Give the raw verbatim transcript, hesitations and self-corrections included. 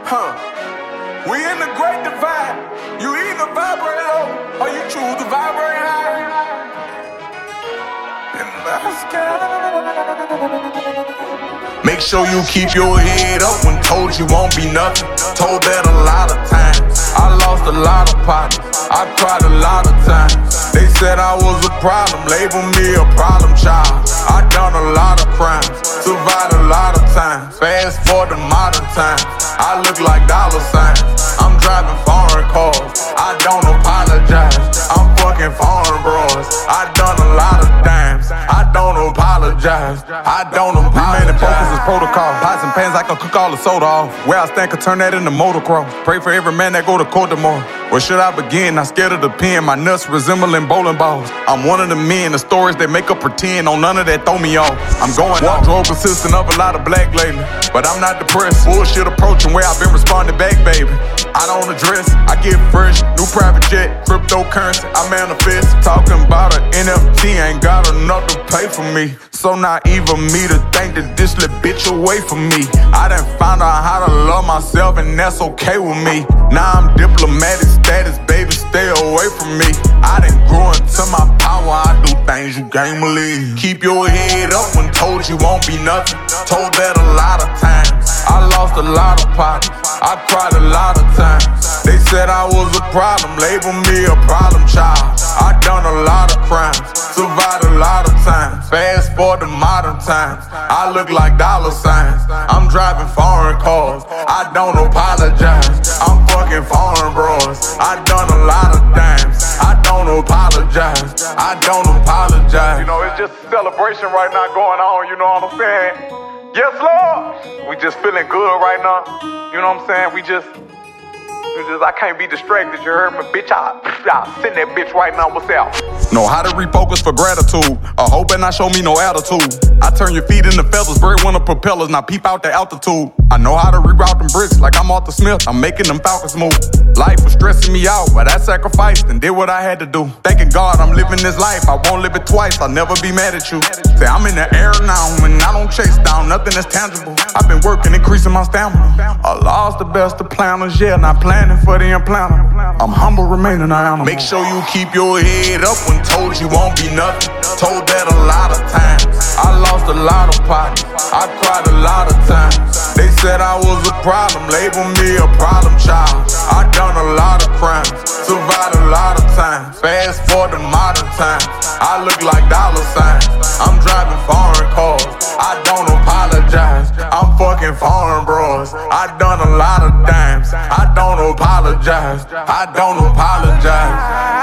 Huh. We in the great divide. You either vibrate low or you choose to vibrate high. In the sky. Make sure you keep your head up when told you won't be nothing. Told that a lot of times. I lost a lot of partners. I cried a lot of times. They said I was a problem, labeled me a problem child. I done a lot of crimes, survived a lot of times. Fast forward to modern times, I look like dollar signs. I'm driving foreign cars, I don't apologize. I'm fucking foreign bros, I done a lot of dimes. I don't apologize, I don't apologize. Remaining focus is protocol. Pots and pans, I can cook all the soda off. Where I stand, can turn that into motocross. Pray for every man that go to court tomorrow. Where should I begin? I'm scared of the pen. My nuts resembling bowling balls. I'm one of the men, the stories they make up pretend. On none of that throw me off. I'm going wardrobe consistent of a lot of black lately, but I'm not depressed. Bullshit approaching where I've been responding back, baby. I don't address, I get fresh. New private jet, cryptocurrency, I manifest. Talking about an N F T, ain't got enough to pay for me. So naive of me to think that this little bitch away from me. I done found out how to love myself, and that's okay with me. Now I'm diplomatic status, baby, stay away from me. I done grew into my power, I do things you can't believe. Keep your head up when told you won't be nothing. Told that a lot of times. I lost a lot of partners, I cried a lot of times. They said I was a problem, labeled me a problem child. I done a lot of crimes, survived a lot of times. Fast forward to modern times, I look like dollar signs. I'm driving foreign cars, I don't apologize. I'm fucking foreign bros, I done a lot of dimes. I don't apologize, I don't apologize. You know, it's just a celebration right now going on, you know what I'm saying? Yes, Lord! We just feeling good right now, you know what I'm saying? We just... I can't be distracted, you heard me? Bitch, I'll, I'll send that bitch right now, what's up? Know how to refocus for gratitude. A hope and not show me no attitude. I turn your feet into feathers, bird winter propellers, now peep out the altitude. I know how to reroute them bricks like I'm Arthur Smith, I'm making them Falcons move. Life was stressing me out, but I sacrificed and did what I had to do. Thanking God I'm living this life, I won't live it twice, I'll never be mad at you. Say I'm in the air now, and I don't chase down nothing that's tangible. I've been working, increasing my stamina. I lost the best of planners, yeah, not planning for the implantable. I'm humble, remaining I am. Make sure you keep your head up when told you won't be nothing. Told that a lot of times. I lost a lot of partners, I cried a lot of times. They said I was a problem, labeled me a problem child. I done a lot of crimes, survived a lot of times. Fast forward to modern times, I look like dollar signs. I'm driving foreign cars, I don't apologize. I'm fucking foreign bros, I done a lot of dimes. I don't apologize, I don't apologize.